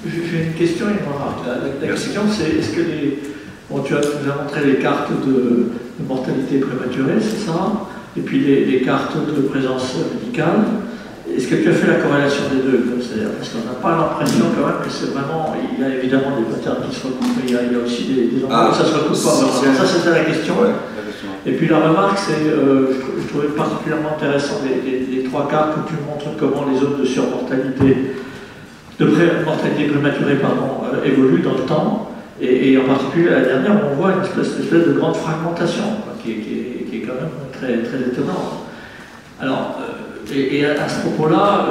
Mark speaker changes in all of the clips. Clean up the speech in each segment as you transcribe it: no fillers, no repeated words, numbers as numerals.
Speaker 1: J'ai une question et une remarque. La question, c'est est-ce que bon, tu nous as montré les cartes de mortalité prématurée, c'est ça? Et puis les cartes de présence médicale. Est-ce que tu as fait la corrélation des deux? Parce qu'on n'a pas l'impression quand même que c'est vraiment... Il y a évidemment des patterns qui se recoupent, mais il y a aussi des endroits où ça se recoupe pas. Ça, c'était la question. Ouais, la question. Et puis la remarque, c'est, je trouvais particulièrement intéressant les trois cartes où tu montres comment les zones de surmortalité, de mortalité prématurée, pardon, évoluent dans le temps. Et en particulier la dernière, on voit une espèce de grande fragmentation, quoi, qui est quand même très, très étonnante. Alors, et à ce propos-là,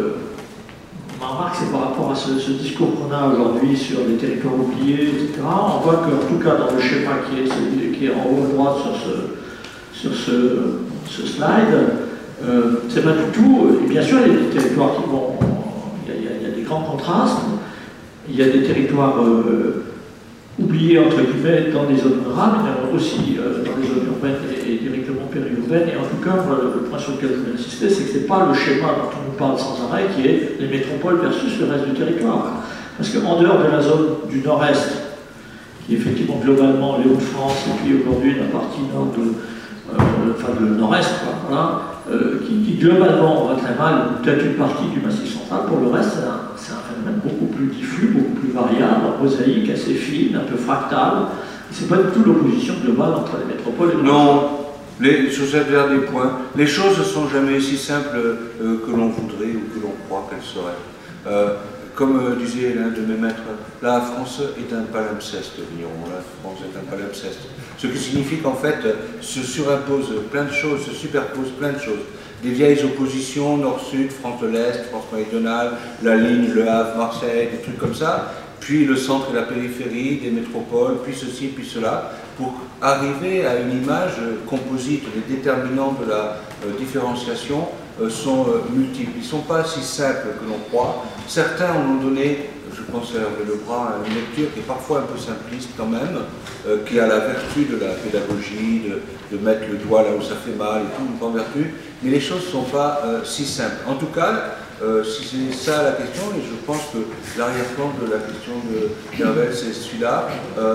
Speaker 1: ma remarque, c'est par rapport à ce discours qu'on a aujourd'hui sur les territoires oubliés, etc. On voit qu'en tout cas, dans le schéma qui est en haut à droite sur ce slide, c'est pas du tout. Et bien sûr, il y a des territoires qui vont. Il y a des grands contrastes. Il y a des territoires oubliés, entre guillemets, dans les zones rurales, mais aussi dans les zones urbaines et directement périurbaines. Et en tout cas, le point sur lequel je voulais insister, c'est que ce n'est pas le schéma dont on nous parle sans arrêt, qui est les métropoles versus le reste du territoire. Parce qu'en dehors de la zone du nord-est, qui est effectivement globalement les Hauts-de-France, et puis aujourd'hui la partie nord enfin le nord-est, voilà, qui globalement va très mal, peut-être une partie du massif central. Pour le reste, c'est un phénomène beaucoup plus diffus, beaucoup plus variable, mosaïque, assez fine, un peu fractale. C'est pas du tout l'opposition globale entre les métropoles et les
Speaker 2: non, je vous dire des points. Les choses ne sont jamais si simples que l'on voudrait ou que l'on croit qu'elles seraient. Comme disait l'un de mes maîtres, la France est un palimpseste, vigneron. La France est un palimpseste. Ce qui signifie qu'en fait, se surimposent plein de choses, se superposent plein de choses. Des vieilles oppositions, nord-sud, France de l'Est, France méridionale, la ligne, Le Havre, Marseille, des trucs comme ça, puis le centre et la périphérie, des métropoles, puis ceci, puis cela, pour arriver à une image composite. Les déterminants de la différenciation sont multiples. Ils ne sont pas si simples que l'on croit. Certains ont donné, je pense à Hervé Lebras, une lecture qui est parfois un peu simpliste quand même, qui a la vertu de la pédagogie, de mettre le doigt là où ça fait mal et tout, une grande vertu, mais les choses ne sont pas si simples. En tout cas, si c'est ça la question, et je pense que l'arrière-plan de la question de Hervé, c'est celui-là,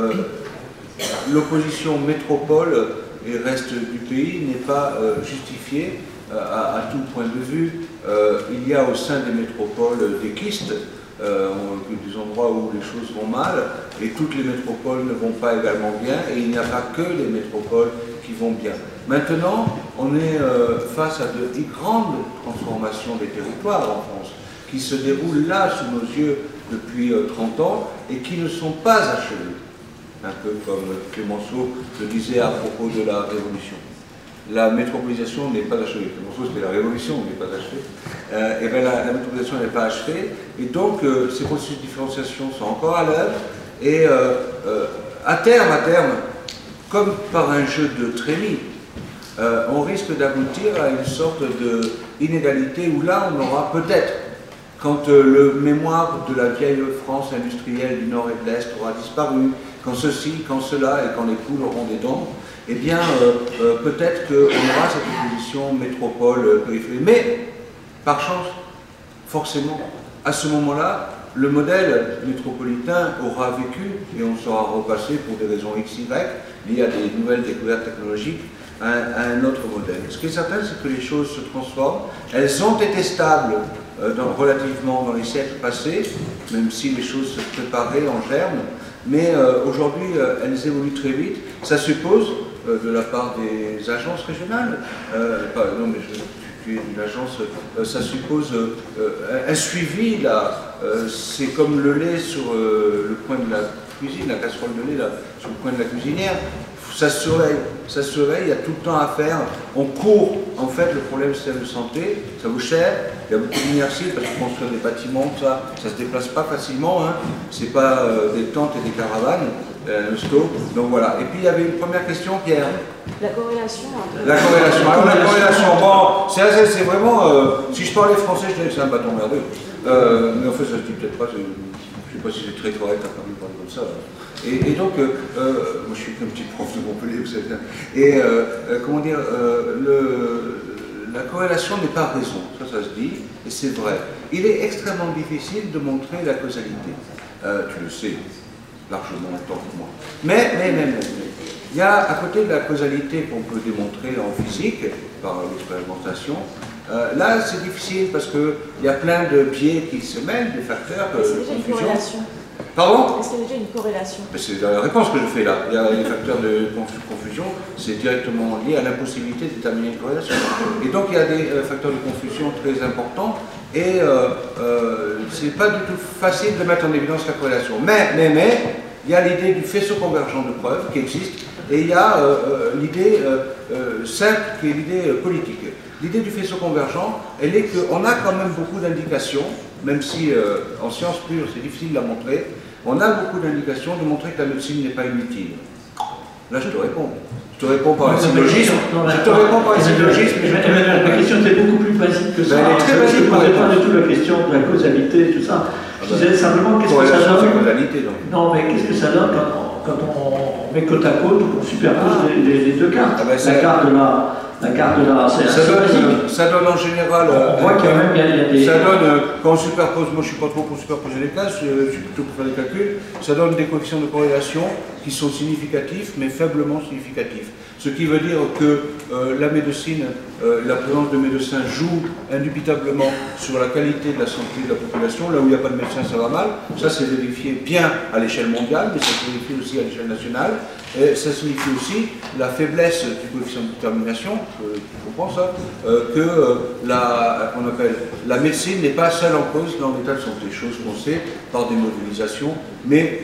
Speaker 2: l'opposition métropole et reste du pays n'est pas justifiée à tout point de vue. Il y a au sein des métropoles des kystes, des endroits où les choses vont mal, et toutes les métropoles ne vont pas également bien, et il n'y a pas que les métropoles qui vont bien. Maintenant, on est face à de grandes transformations des territoires en France, qui se déroulent là sous nos yeux depuis 30 ans, et qui ne sont pas achevées. Un peu comme Clémenceau le disait à propos de la Révolution. La métropolisation n'est pas achevée. Clémenceau, c'était la Révolution, n'est pas achevée. Et bien la métropolisation n'est pas achevée. Et donc, ces processus de différenciation sont encore à l'œuvre. Et à terme, comme par un jeu de trémies, on risque d'aboutir à une sorte d'inégalité où là, on aura peut-être, quand le mémoire de la vieille France industrielle du Nord et de l'Est aura disparu, quand ceci, quand cela, et quand les poules auront des dents, eh bien, peut-être qu'on aura cette opposition métropole-périphérie. Mais, par chance, forcément, à ce moment-là, le modèle métropolitain aura vécu, et on sera repassé pour des raisons XY, liées à des nouvelles découvertes technologiques, à un autre modèle. Ce qui est certain, c'est que les choses se transforment. Elles ont été stables relativement dans les siècles passés, même si les choses se préparaient en germe, mais aujourd'hui, elles évoluent très vite. Ça suppose, de la part des agences régionales, non mais je suis une agence, ça suppose un suivi, là, c'est comme le lait sur le coin de la cuisine, la casserole de lait là, sur le coin de la cuisinière. Ça se surveille, il y a tout le temps à faire. On court, en fait, le problème c'est de santé, ça vaut cher, il y a beaucoup d'inertie parce que construire des bâtiments, ça se déplace pas facilement, hein. C'est pas des tentes et des caravanes, le stock, donc voilà. Et puis il y avait une première question, Pierre.
Speaker 3: La corrélation entre...
Speaker 2: La corrélation, alors la corrélation, bon, c'est vraiment, si je parlais français, je dirais que c'est un bâton merdeux. Mais en fait, ça se dit peut-être pas, je sais pas si c'est très correct à parler comme ça. Et donc, moi je suis un petit prof de Montpellier, vous savez bien. Et comment dire, la corrélation n'est pas raison, ça se dit, et c'est vrai. Il est extrêmement difficile de montrer la causalité. Tu le sais largement autant que moi. Mais, il y a à côté de la causalité qu'on peut démontrer en physique, par l'expérimentation, là c'est difficile parce qu'il y a plein de biais qui se mêlent, des facteurs de confusion. Pardon?
Speaker 3: Est-ce qu'il y a déjà une corrélation?
Speaker 2: C'est la réponse que je fais là. Il y a les facteurs de confusion, c'est directement lié à l'impossibilité de déterminer une corrélation. Et donc il y a des facteurs de confusion très importants et c'est pas du tout facile de mettre en évidence la corrélation. Mais il y a l'idée du faisceau convergent de preuves qui existe et il y a l'idée simple qui est l'idée politique. L'idée du faisceau convergent, elle est qu'on a quand même beaucoup d'indications, même si en sciences pures c'est difficile de la montrer, on a beaucoup d'indications de montrer que la médecine n'est pas inutile. Là je te réponds. Je te réponds par un syllogisme.
Speaker 1: Ma question était beaucoup plus basique que ça.
Speaker 2: Elle est très basique.
Speaker 1: Je ne posais pas du tout la question de la causalité, tout ça. Je disais simplement qu'est-ce que ça donne. Non, mais qu'est-ce que ça donne quand on met côte à côte ou qu'on superpose les deux cartes? La carte de la
Speaker 2: ça donne en général.
Speaker 1: On voit qu'il y a des.
Speaker 2: Ça donne, quand on superpose, moi je ne suis pas trop pour superposer les cases, je suis plutôt pour faire des calculs, ça donne des coefficients de corrélation qui sont significatifs, mais faiblement significatifs. Ce qui veut dire que la médecine, la présence de médecins joue indubitablement sur la qualité de la santé de la population. Là où il n'y a pas de médecin, ça va mal. Ça, c'est vérifié bien à l'échelle mondiale, mais ça se vérifie aussi à l'échelle nationale. Et ça signifie aussi la faiblesse du coefficient de détermination, tu comprends ça, que qu'on appelle la médecine n'est pas seule en cause dans l'état de santé, chose qu'on sait par des modélisations. Mais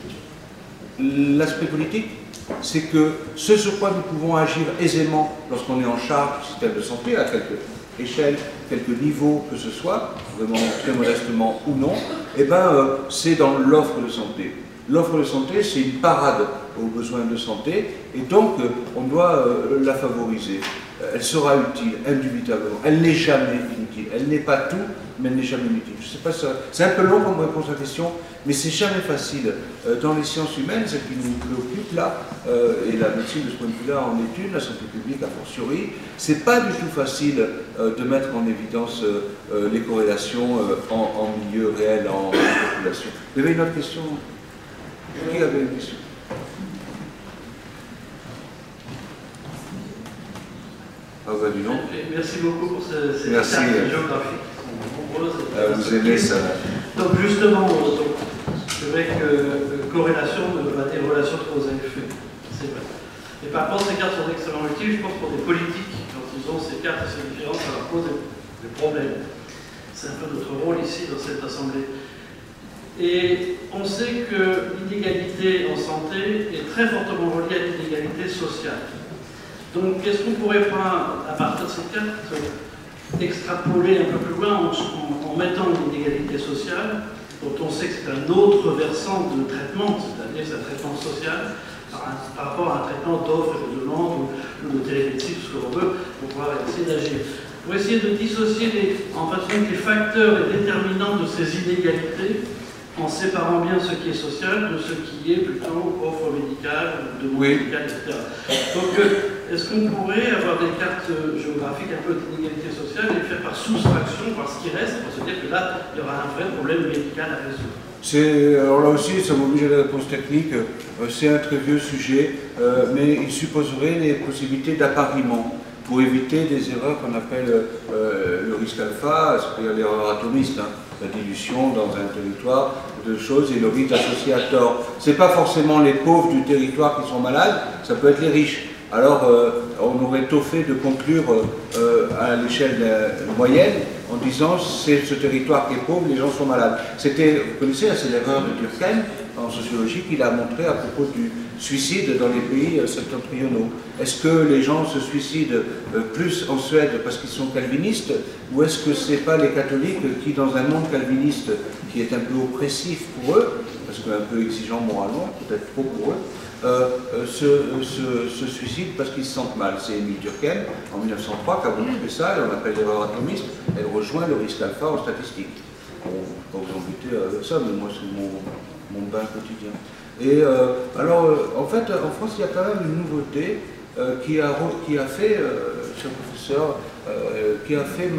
Speaker 2: l'aspect politique, c'est que ce sur quoi nous pouvons agir aisément lorsqu'on est en charge du système de santé, à quelque échelle, quelque niveau que ce soit, vraiment très modestement ou non, eh ben, c'est dans l'offre de santé. L'offre de santé, c'est une parade aux besoins de santé, et donc on doit la favoriser. Elle sera utile, indubitablement. Elle n'est jamais inutile. Elle n'est pas tout, mais elle n'est jamais inutile. Je sais pas, c'est un peu long comme réponse à la question, mais c'est jamais facile. Dans les sciences humaines, ce qui nous préoccupe là, et la médecine de ce point de vue-là en étude, la santé publique a fortiori, c'est pas du tout facile de mettre en évidence les corrélations en milieu réel, en population. Vous avez une autre question? Qui avait une question? Ah bah dis donc.
Speaker 4: Merci beaucoup pour ces
Speaker 2: Merci.
Speaker 4: cartes géographiques qui sont nombreuses.
Speaker 2: Vous aimez ça?
Speaker 4: Donc justement, c'est vrai que corrélation ne veut pas dire relation de cause à effet. C'est vrai. Et par contre, ces cartes sont extrêmement utiles, je pense, pour des politiques. Quand ils ont ces cartes et ces différences, ça leur pose des problèmes. C'est un peu notre rôle ici dans cette assemblée. Et on sait que l'inégalité en santé est très fortement reliée à l'inégalité sociale. Donc, est-ce qu'on pourrait prendre, à partir de cette carte, extrapoler un peu plus loin en mettant l'inégalité sociale, dont on sait que c'est un autre versant de traitement, c'est-à-dire c'est un traitement social, par rapport à un traitement d'offre et de demande ou de télémédecine, tout ce que l'on veut, pour pouvoir essayer d'agir. Pour essayer de dissocier en façon les facteurs et déterminants de ces inégalités, en séparant bien ce qui est social de ce qui est plutôt offre médicale, demande médicale, etc. Donc, est-ce qu'on pourrait avoir des cartes géographiques un peu d'inégalité sociale et faire par soustraction, par ce qui reste, pour se dire que là, il y aura un vrai problème médical à résoudre?
Speaker 2: Alors là aussi, ça m'oblige à la réponse technique, c'est un très vieux sujet, mais il supposerait les possibilités d'appariement pour éviter des erreurs qu'on appelle le risque alpha, c'est-à-dire l'erreur atomiste, hein, la dilution dans un territoire de choses et le risque associé à tort. Ce n'est pas forcément les pauvres du territoire qui sont malades, ça peut être les riches. Alors on aurait tôt fait de conclure à l'échelle moyenne en disant c'est ce territoire qui est pauvre, les gens sont malades. C'était, vous connaissez, c'est l'erreur de Durkheim en sociologie qu'il a montré à propos du suicide dans les pays septentrionaux. Est-ce que les gens se suicident plus en Suède parce qu'ils sont calvinistes, ou est-ce que ce n'est pas les catholiques qui, dans un monde calviniste qui est un peu oppressif pour eux, parce qu'un peu exigeant moralement, peut-être trop pour eux, se suicident parce qu'ils se sentent mal? C'est Émile Durkheim, en 1903, qui a montré ça, et on appelle l'erreur atomiste. Elle rejoint le risque alpha en statistique. Bon, pas vous embêter avec ça, mais moi c'est mon bain quotidien. Et alors, en fait, en France, il y a quand même une nouveauté qui a fait, cher professeur, qui a fait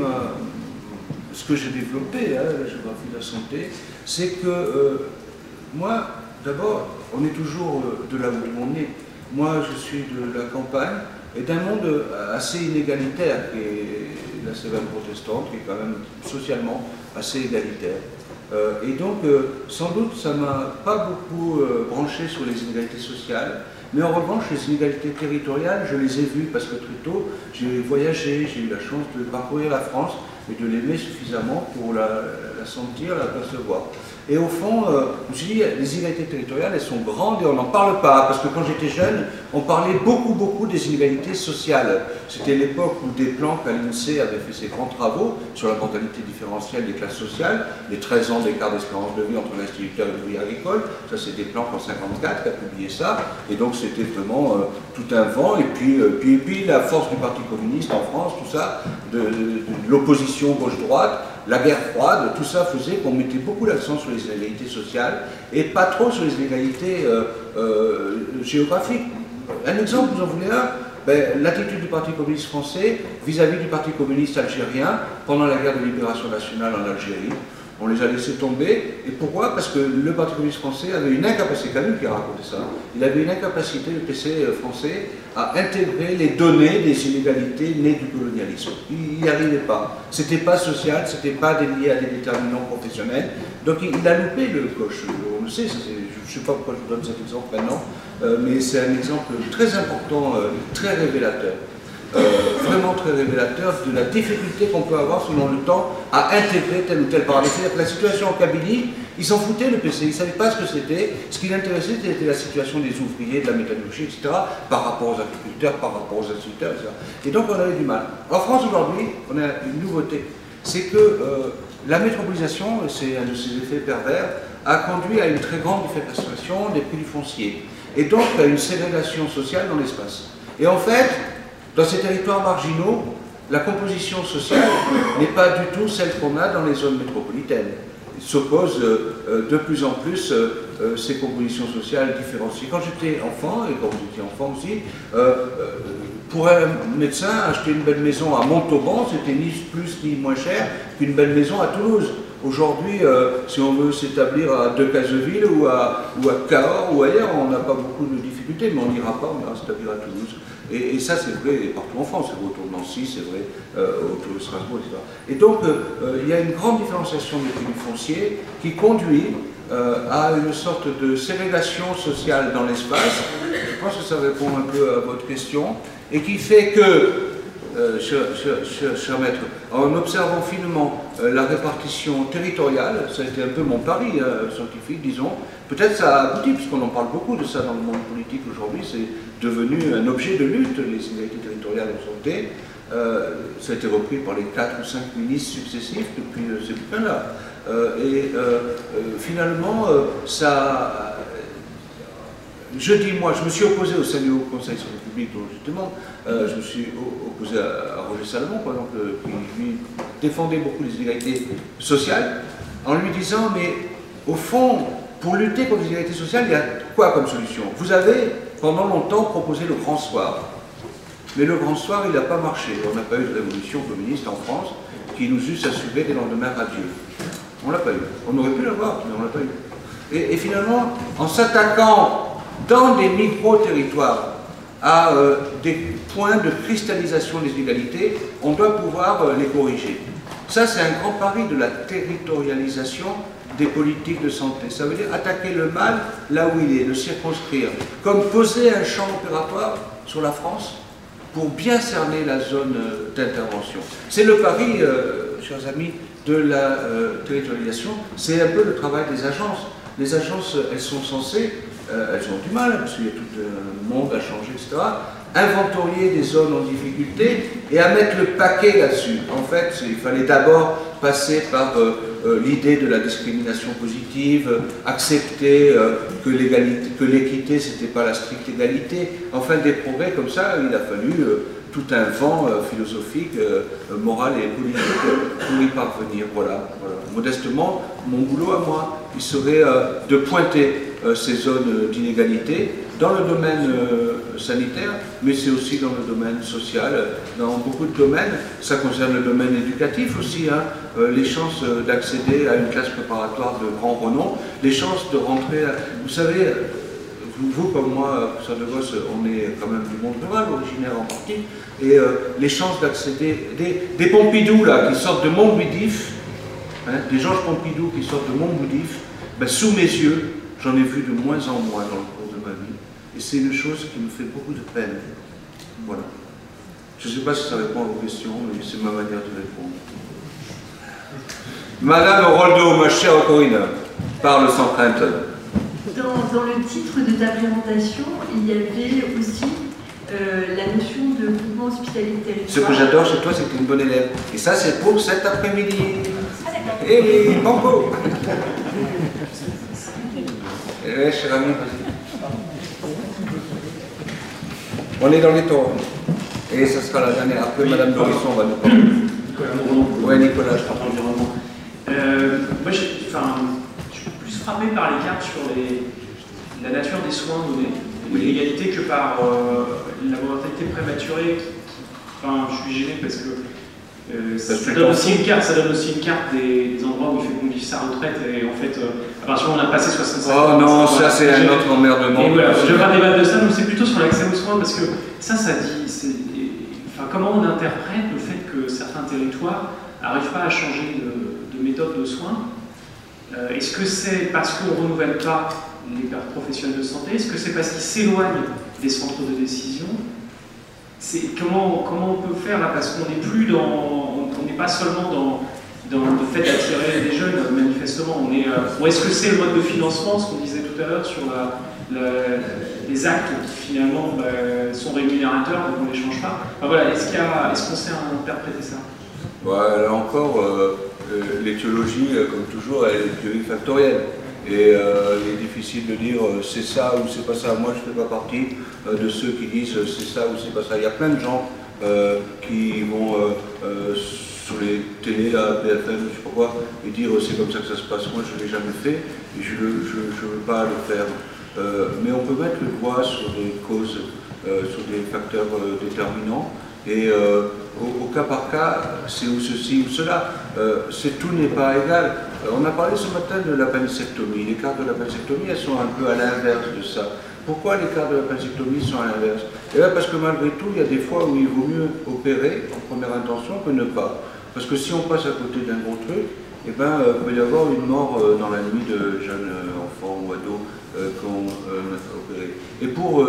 Speaker 2: ce que j'ai développé, hein, la géographie de la santé, c'est que moi, d'abord, on est toujours de là où on est. Moi, je suis de la campagne et d'un monde assez inégalitaire, qui est la Cévennes protestante, qui est quand même socialement assez égalitaire. Et donc, sans doute, ça ne m'a pas beaucoup branché sur les inégalités sociales, mais en revanche, les inégalités territoriales, je les ai vues parce que très tôt, j'ai voyagé, j'ai eu la chance de parcourir la France et de l'aimer suffisamment pour la sentir, la percevoir. Et au fond, je me suis dit, les inégalités territoriales, elles sont grandes et on n'en parle pas, parce que quand j'étais jeune, on parlait beaucoup des inégalités sociales. C'était l'époque où Desplanques, à l'INSEE, avait fait ses grands travaux sur la mentalité différentielle des classes sociales, les 13 ans d'écart d'espérance de vie entre l'instituteur et l'ouvrier agricole. Ça, c'est Desplanques en 1954 qui a publié ça, et donc c'était vraiment tout un vent. Et puis la force du Parti communiste en France, tout ça, de l'opposition gauche-droite, la guerre froide, tout ça faisait qu'on mettait beaucoup l'accent sur les inégalités sociales et pas trop sur les inégalités géographiques. Un exemple, vous en voulez un? L'attitude du Parti communiste français vis-à-vis du Parti communiste algérien pendant la guerre de libération nationale en Algérie. On les a laissés tomber. Et pourquoi? Parce que le Parti communiste français avait une incapacité, c'est Camus qui a raconté ça, il avait une incapacité, le PC français, à intégrer les données des inégalités nées du colonialisme. Il n'y arrivait pas. C'était pas social, c'était pas lié à des déterminants professionnels. Donc il a loupé le coche. On le sait, je ne sais pas pourquoi je vous donne cet exemple maintenant, mais c'est un exemple très important, très révélateur. Vraiment très révélateur de la difficulté qu'on peut avoir selon le temps à intégrer tel ou tel paramètre. C'est-à-dire que la situation en Kabylie, ils s'en foutaient le PC, ils ne savaient pas ce que c'était. Ce qui l'intéressait, c'était la situation des ouvriers, de la métallurgie, etc., par rapport aux agriculteurs, par rapport aux instituteurs, etc. Et donc on avait du mal. En France aujourd'hui, on a une nouveauté, c'est que la métropolisation, c'est un de ses effets pervers, a conduit à une très grande déflagration des prix du foncier, et donc à une ségrégation sociale dans l'espace. Et en fait, dans ces territoires marginaux, la composition sociale n'est pas du tout celle qu'on a dans les zones métropolitaines. Il s'oppose de plus en plus ces compositions sociales différenciées. Quand j'étais enfant, et quand vous étiez enfant aussi, pour un médecin, acheter une belle maison à Montauban, c'était ni plus ni moins cher qu'une belle maison à Toulouse. Aujourd'hui, si on veut s'établir à Decazeville ou à Cahors ou ailleurs, on n'a pas beaucoup de difficultés, mais on n'ira pas, on ira s'établir à Toulouse. Et ça, c'est vrai partout en France, c'est vrai autour de Nancy, c'est vrai autour de Strasbourg, etc. Et donc, il y a une grande différenciation des prix du foncier qui conduit à une sorte de ségrégation sociale dans l'espace. Je pense que ça répond un peu à votre question, et qui fait que, cher maître, en observant finement la répartition territoriale, ça a été un peu mon pari scientifique, disons, peut-être ça a abouti, puisqu'on en parle beaucoup de ça dans le monde politique aujourd'hui, c'est devenu un objet de lutte, les inégalités territoriales en santé. Ça a été repris par les 4 ou 5 ministres successifs depuis ces bouquins-là. Finalement, ça... Je dis, moi, je me suis opposé au sein du Haut Conseil sur le public, dont justement, je me suis opposé à Roger Salomon, par exemple, qui lui défendait beaucoup les inégalités sociales, en lui disant, mais au fond, pour lutter contre les inégalités sociales, il y a quoi comme solution? Vous avez, pendant longtemps, proposé le grand soir. Mais le grand soir, il n'a pas marché. On n'a pas eu de révolution communiste en France qui nous eusse assuré des lendemains radieux. On ne l'a pas eu. On aurait pu l'avoir, mais on ne l'a pas eu. Et finalement, en s'attaquant dans des micro-territoires à des points de cristallisation des inégalités, on doit pouvoir les corriger. Ça, c'est un grand pari de la territorialisation des politiques de santé. Ça veut dire attaquer le mal là où il est, le circonscrire, comme poser un champ opératoire sur la France pour bien cerner la zone d'intervention. C'est le pari, chers amis, de la territorialisation. C'est un peu le travail des agences. Les agences, elles sont censées, elles ont du mal, parce qu'il y a tout un monde à changer, etc., inventorier des zones en difficulté et à mettre le paquet là-dessus. En fait, il fallait d'abord passer par l'idée de la discrimination positive, accepter que l'équité, c'était pas la stricte égalité. Enfin, des progrès comme ça, il a fallu tout un vent philosophique, moral et politique pour y parvenir. Voilà. Modestement, mon boulot à moi, il serait de pointer ces zones d'inégalité dans le domaine sanitaire, mais c'est aussi dans le domaine social, dans beaucoup de domaines. Ça concerne le domaine éducatif aussi, hein. Les chances d'accéder à une classe préparatoire de grand renom, les chances de rentrer, vous savez, vous comme moi, professeur de Gosse, on est quand même du monde rural, originaire en partie, et les chances d'accéder, des Pompidou là, qui sortent de Montbédif, hein, des Georges Pompidou qui sortent de Montbédif, ben, sous mes yeux, j'en ai vu de moins en moins dans le cours de ma vie, et c'est une chose qui me fait beaucoup de peine. Voilà. Je ne sais pas si ça répond à vos questions, mais c'est ma manière de répondre. Madame Roldo, ma chère Corinne, parle sans crainte.
Speaker 5: Dans le titre de ta présentation, il y avait aussi la notion de groupement hospitalier de territoire.
Speaker 2: Ce que j'adore chez toi, c'est que tu es une bonne élève. Et ça, c'est pour cet après-midi. Eh oui, banco. Eh, cher ami, vas-y. On est dans les taureaux. Et ça sera la dernière. Après, Madame Dorisson va nous parler.
Speaker 6: Nicolas Moreau.
Speaker 2: Oui, Nicolas.
Speaker 6: Je parle d'environnement. Moi, je suis plus frappé par les cartes sur la nature des soins donnés, l'égalité, que par la mortalité prématurée. Enfin, je suis gêné parce que ça donne aussi une carte des endroits où il fait qu'on vit sa retraite, et en fait, à partir du moment où on a passé 65 ans...
Speaker 2: Oh non, ça c'est un autre emmerdement.
Speaker 6: Et voilà, je vais pas débattre de ça, mais c'est plutôt sur l'accès aux soins, parce que ça dit... Enfin, comment on interprète le fait que certains territoires n'arrivent pas à changer de méthode de soins? Est-ce que c'est parce qu'on ne renouvelle pas les professionnels de santé? Est-ce que c'est parce qu'ils s'éloignent des centres de décision? Comment on peut faire là? Parce qu'on n'est plus on n'est pas seulement dans le fait d'attirer des jeunes, manifestement. Ou est-ce que c'est le mode de financement, ce qu'on disait tout à l'heure sur les actes qui finalement sont rémunérateurs, donc on ne les change pas? Enfin, voilà, est-ce qu'on sait interpréter ça?
Speaker 2: Ouais, là encore, l'étiologie, comme toujours, elle est plurifactorielle. Et il est difficile de dire c'est ça ou c'est pas ça. Moi, je ne fais pas partie de ceux qui disent c'est ça ou c'est pas ça. Il y a plein de gens qui vont sur les télés, là, BFM, je sais pas quoi, et dire c'est comme ça que ça se passe. Moi, je ne l'ai jamais fait et je ne veux pas le faire. Mais on peut mettre le doigt sur des causes, sur des facteurs déterminants. Et au cas par cas, c'est ou ceci ou cela. Tout n'est pas égal. On a parlé ce matin de l'appendicectomie. Les cartes de l'appendicectomie, elles sont un peu à l'inverse de ça. Pourquoi les cartes de l'appendicectomie sont à l'inverse? Et bien parce que malgré tout, il y a des fois où il vaut mieux opérer en première intention que ne pas. Parce que si on passe à côté d'un gros truc, eh ben, il peut y avoir une mort dans la nuit de jeunes enfants ou ados qu'on a fait opérer. Et pour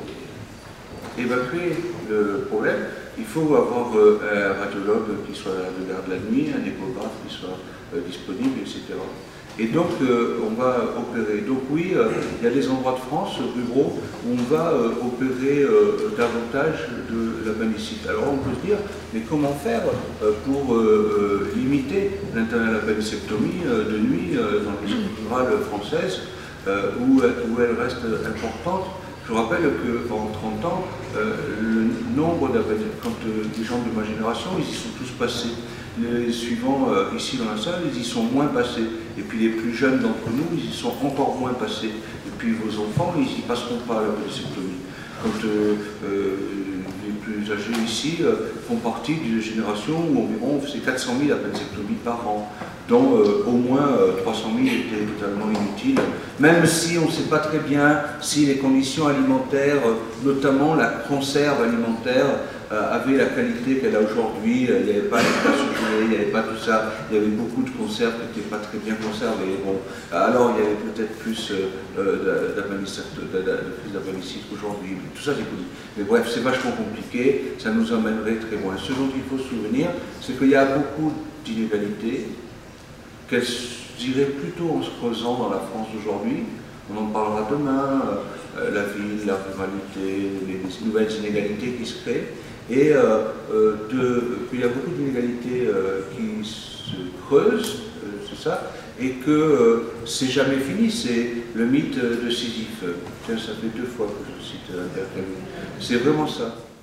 Speaker 2: évacuer le problème, il faut avoir un radiologue qui soit de garde la nuit, un échographe qui soit disponible, etc. Et donc, on va opérer. Donc oui, il y a des endroits de France, ruraux, où on va opérer davantage de l'appendicite. Alors on peut se dire, mais comment faire pour limiter l'appendicectomie de nuit dans les zones rurales françaises, où elle reste importante? Je vous rappelle qu'en 30 ans, le nombre d'appendicite, quand les gens de ma génération, ils y sont tous passés. Les suivants, ici dans la salle, ils y sont moins passés. Et puis les plus jeunes d'entre nous, ils y sont encore moins passés. Et puis vos enfants, ils n'y passeront pas à l'appendicectomie. Quand les plus âgés ici font partie d'une génération où environ c'est 400 000 appendicectomies par an, dont au moins 300 000 étaient totalement inutiles, même si on ne sait pas très bien si les conditions alimentaires, notamment la conserve alimentaire, avait la qualité qu'elle a aujourd'hui. Il n'y avait pas les plats surgelés, il n'y avait pas tout ça, il y avait beaucoup de conserves qui n'étaient pas très bien conservées. Bon, alors il y avait peut-être plus d'appendicite qu'aujourd'hui, tout ça c'est connu. Mais bref, c'est vachement compliqué, ça nous emmènerait très loin. Ce dont il faut se souvenir, c'est qu'il y a beaucoup d'inégalités, qu'elles iraient plutôt en se creusant dans la France d'aujourd'hui. On en parlera demain, la ville, la ruralité, les nouvelles inégalités qui se créent. Et qu'il y a beaucoup d'inégalités qui se creusent, c'est ça, et que c'est jamais fini, c'est le mythe de Sisyphe. Tiens, ça fait 2 fois que je cite Albert Camus. C'est vraiment ça.